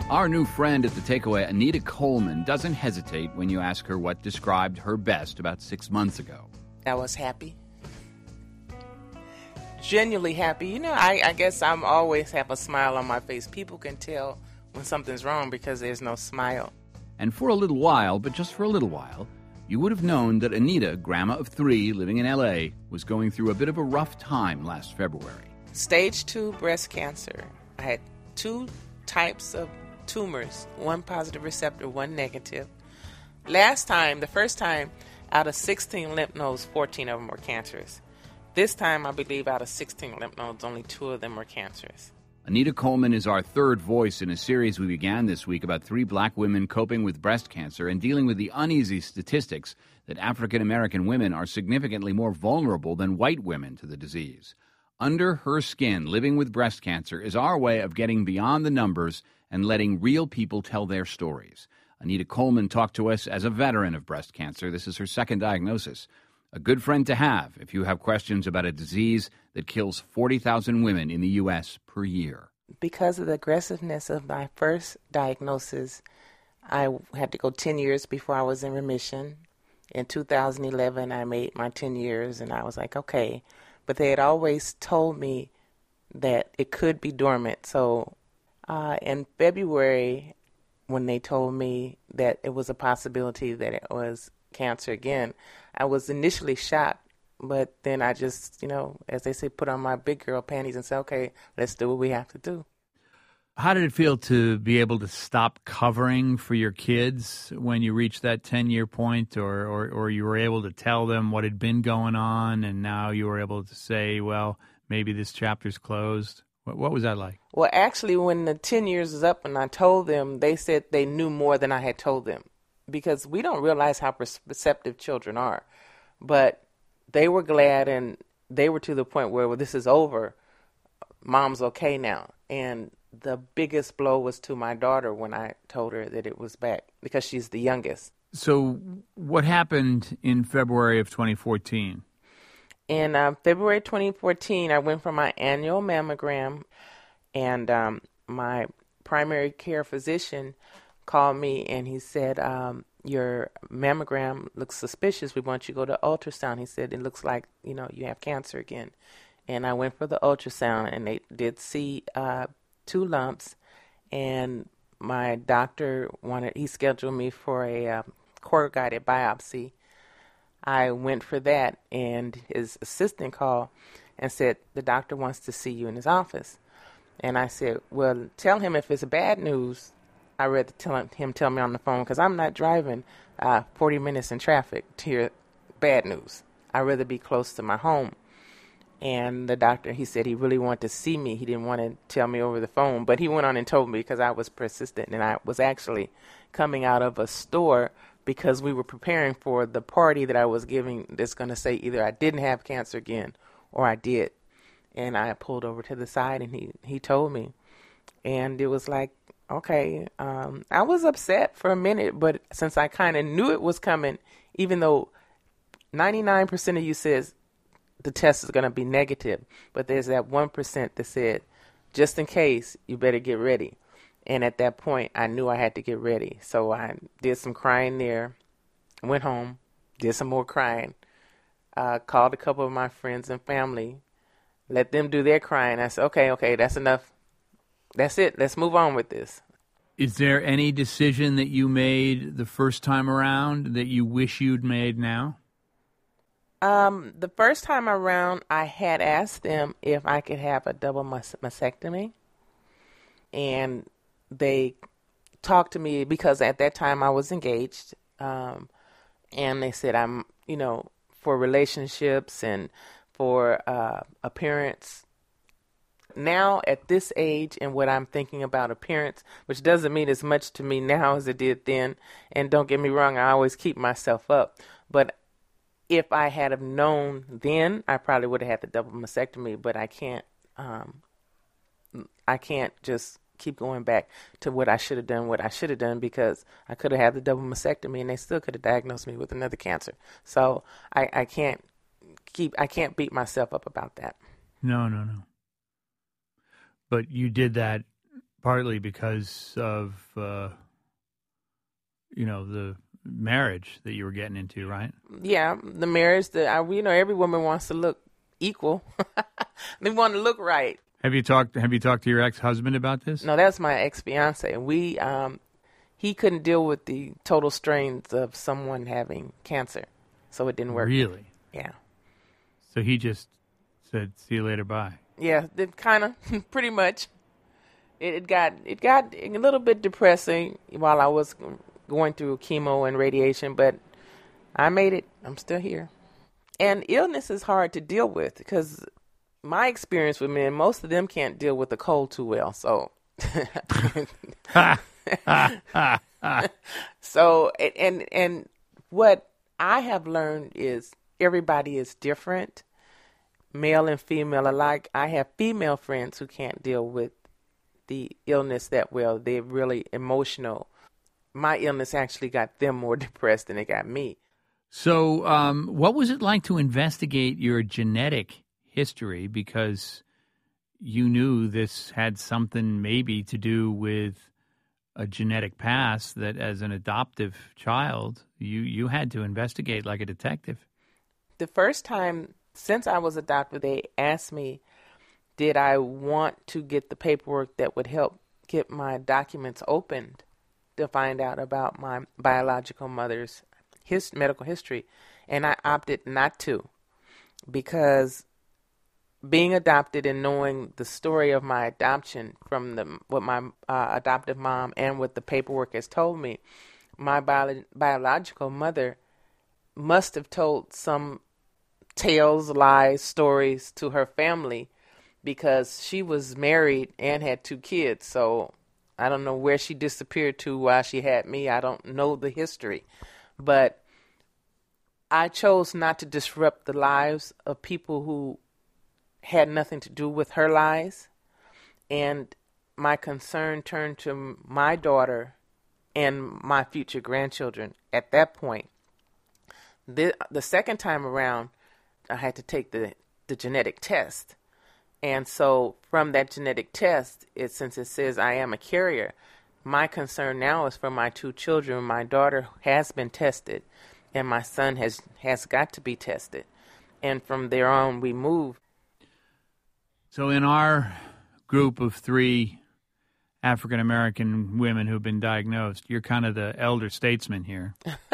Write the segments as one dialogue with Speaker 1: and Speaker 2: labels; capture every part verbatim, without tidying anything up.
Speaker 1: Our new friend at the Takeaway, Anita Coleman, doesn't hesitate when you ask her what described her best about six months ago.
Speaker 2: I was happy. Genuinely happy. You know, I, I guess I'm always have a smile on my face. People can tell when something's wrong because there's no smile.
Speaker 1: And for a little while, but just for a little while, you would have known that Anita, grandma of three living in L A, was going through a bit of a rough time last February.
Speaker 2: Stage two breast cancer. I had two types of tumors, one positive receptor, one negative. Last time, the first time, out of sixteen lymph nodes, fourteen of them were cancerous. This time, I believe out of sixteen lymph nodes, only two of them were cancerous.
Speaker 1: Anita Coleman is our third voice in a series we began this week about three black women coping with breast cancer and dealing with the uneasy statistics that African American women are significantly more vulnerable than white women to the disease. Under Her Skin, Living with Breast Cancer is our way of getting beyond the numbers and letting real people tell their stories. Anita Coleman talked to us as a veteran of breast cancer. This is her second diagnosis. A good friend to have if you have questions about a disease that kills forty thousand women in the U S per year.
Speaker 2: Because of the aggressiveness of my first diagnosis, I had to go ten years before I was in remission. In two thousand eleven, I made my ten years, and I was like, okay. But they had always told me that it could be dormant. So uh, in February, when they told me that it was a possibility that it was cancer again, I was initially shocked. But then I just, you know, as they say, put on my big girl panties and say, okay, let's do what we have to do.
Speaker 3: How did it feel to be able to stop covering for your kids when you reached that ten-year point, or, or, or you were able to tell them what had been going on, and now you were able to say, well, maybe this chapter's closed? What, what was that like?
Speaker 2: Well, actually, when the ten years was up and I told them, they said they knew more than I had told them, because we don't realize how perceptive children are. But they were glad, and they were to the point where, well, this is over. Mom's okay now. And the biggest blow was to my daughter when I told her that it was back, because she's the youngest.
Speaker 3: So what happened in February of twenty fourteen?
Speaker 2: In uh, February twenty fourteen, I went for my annual mammogram, and um, my primary care physician called me, and he said, um, your mammogram looks suspicious. We want you to go to ultrasound. He said, it looks like, you know, you have cancer again. And I went for the ultrasound, and they did see uh, two lumps, and my doctor wanted, he scheduled me for a uh, cord-guided biopsy. I went for that, and his assistant called and said, the doctor wants to see you in his office. And I said, well, tell him if it's bad news, I'd rather tell him, him tell me on the phone, because I'm not driving uh, forty minutes in traffic to hear bad news. I'd rather be close to my home. And the doctor, he said he really wanted to see me. He didn't want to tell me over the phone, but he went on and told me because I was persistent, and I was actually coming out of a store because we were preparing for the party that I was giving that's going to say either I didn't have cancer again or I did. And I pulled over to the side, and he, he told me. And it was like, okay, um, I was upset for a minute, but since I kind of knew it was coming, even though ninety-nine percent of you says the test is going to be negative, but there's that one percent that said, just in case, you better get ready. And at that point, I knew I had to get ready. So I did some crying there, went home, did some more crying, uh, called a couple of my friends and family, let them do their crying. I said, okay, okay, that's enough. That's it. Let's move on with this.
Speaker 3: Is there any decision that you made the first time around that you wish you'd made now?
Speaker 2: Um, the first time around, I had asked them if I could have a double mas- mastectomy. And they talked to me because at that time I was engaged. Um, and they said, I'm, you know, for relationships and for uh, appearance. Now at this age and what I'm thinking about appearance, which doesn't mean as much to me now as it did then. And don't get me wrong, I always keep myself up. But if I had have known then, I probably would have had the double mastectomy, but I can't, um, I can't just keep going back to what I should have done, what I should have done, because I could have had the double mastectomy and they still could have diagnosed me with another cancer. So I, I can't keep, I can't beat myself up about that.
Speaker 3: No, no, no. But you did that partly because of, uh, you know, the marriage that you were getting into, right?
Speaker 2: Yeah, the marriage. That I, you know, every woman wants to look equal. They want to look right.
Speaker 3: Have you talked? Have you talked to your ex-husband about this?
Speaker 2: No, that's my ex-fiance. We, um, he couldn't deal with the total strains of someone having cancer, so it didn't work.
Speaker 3: Really?
Speaker 2: Yeah.
Speaker 3: So he just said, "See you later, bye."
Speaker 2: Yeah, it kind of, pretty much. It, it got it got a little bit depressing while I was going through chemo and radiation, but I made it. I'm still here. And illness is hard to deal with because my experience with men, most of them can't deal with the cold too well. So, so and and what I have learned is everybody is different, male and female alike. I have female friends who can't deal with the illness that well. They're really emotional. My illness actually got them more depressed than it got me.
Speaker 3: So um, what was it like to investigate your genetic history, because you knew this had something maybe to do with a genetic past that as an adoptive child, you, you had to investigate like a detective?
Speaker 2: The first time since I was adopted, they asked me, did I want to get the paperwork that would help get my documents opened to find out about my biological mother's his medical history, and I opted not to, because being adopted and knowing the story of my adoption from the what my uh, adoptive mom and what the paperwork has told me, my bio- biological mother must have told some tales, lies, stories to her family, because she was married and had two kids. So I don't know where she disappeared to while she had me. I don't know the history. But I chose not to disrupt the lives of people who had nothing to do with her lies. And my concern turned to my daughter and my future grandchildren at that point. The, the second time around, I had to take the, the genetic test. And so from that genetic test, it, since it says I am a carrier, my concern now is for my two children. My daughter has been tested, and my son has, has got to be tested. And from there on, we move.
Speaker 3: So in our group of three African-American women who've been diagnosed, you're kind of the elder statesman here.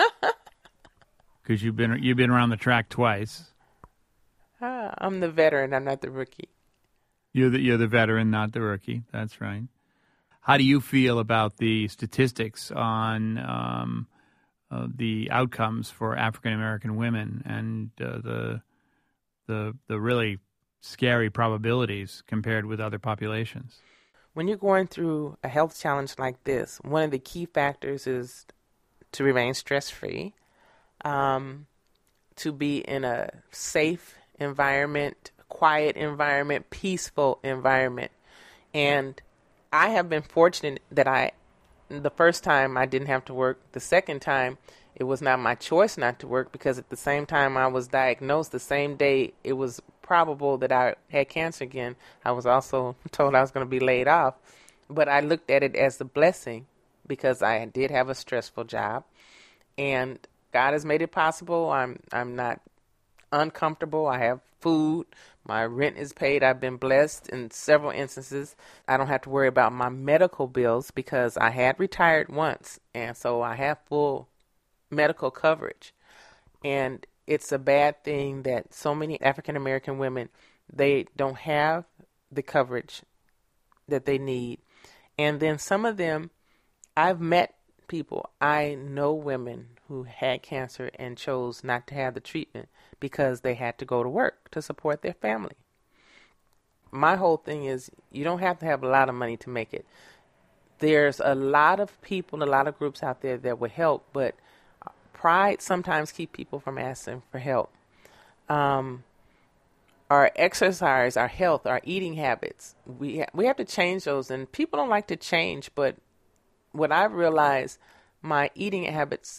Speaker 3: Because you've been, you've been around the track twice.
Speaker 2: Ah, I'm the veteran. I'm not the rookie.
Speaker 3: You're the, you're the veteran, not the rookie. That's right. How do you feel about the statistics on um, uh, the outcomes for African-American women and uh, the the the really scary probabilities compared with other populations?
Speaker 2: When you're going through a health challenge like this, one of the key factors is to remain stress-free, um, to be in a safe environment, quiet environment, peaceful environment. And I have been fortunate that I, the first time I didn't have to work. The second time, it was not my choice not to work, because at the same time I was diagnosed, the same day it was probable that I had cancer again, I was also told I was going to be laid off. But I looked at it as a blessing, because I did have a stressful job, and God has made it possible. I'm I'm not uncomfortable. I have food. My rent is paid. I've been blessed in several instances. I don't have to worry about my medical bills, because I had retired once, and so I have full medical coverage. And it's a bad thing that so many African American women, they don't have the coverage that they need. And then some of them, I've met people, I know women who had cancer and chose not to have the treatment because they had to go to work to support their family. My whole thing is, you don't have to have a lot of money to make it. There's a lot of people, a lot of groups out there that would help, but pride sometimes keeps people from asking for help. Um, our exercise, our health, our eating habits, we ha- we have to change those, and people don't like to change, but what I realized, my eating habits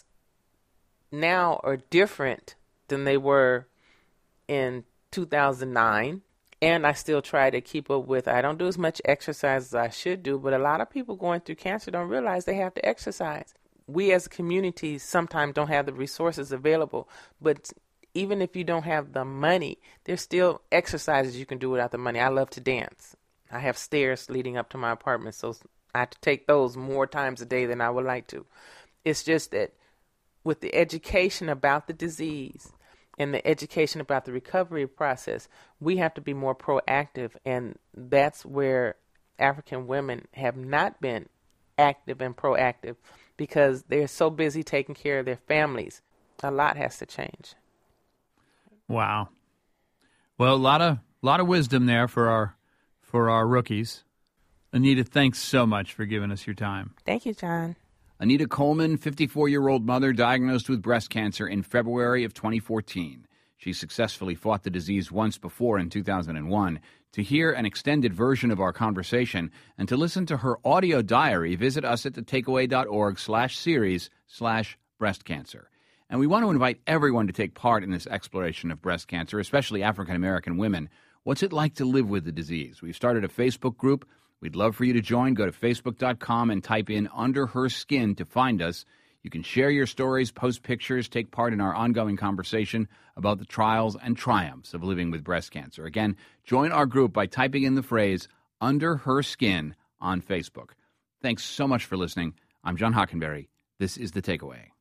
Speaker 2: now are different than they were in two thousand nine. And I still try to keep up with, I don't do as much exercise as I should do, but a lot of people going through cancer don't realize they have to exercise. We as a community sometimes don't have the resources available, but even if you don't have the money, there's still exercises you can do without the money. I love to dance. I have stairs leading up to my apartment, so I have to take those more times a day than I would like to. It's just that with the education about the disease and the education about the recovery process, we have to be more proactive, and that's where African women have not been active and proactive because they're so busy taking care of their families. A lot has to change.
Speaker 3: Wow. Well, a lot of lot of wisdom there for our for our rookies. Anita, thanks so much for giving us your time.
Speaker 2: Thank you, John.
Speaker 1: Anita Coleman, fifty-four-year-old mother, diagnosed with breast cancer in February of twenty fourteen. She successfully fought the disease once before in two thousand one. To hear an extended version of our conversation and to listen to her audio diary, visit us at thetakeaway.org slash series slash breast cancer. And we want to invite everyone to take part in this exploration of breast cancer, especially African-American women. What's it like to live with the disease? We've started a Facebook group. We'd love for you to join. Go to facebook dot com and type in Under Her Skin to find us. You can share your stories, post pictures, take part in our ongoing conversation about the trials and triumphs of living with breast cancer. Again, join our group by typing in the phrase Under Her Skin on Facebook. Thanks so much for listening. I'm John Hockenberry. This is The Takeaway.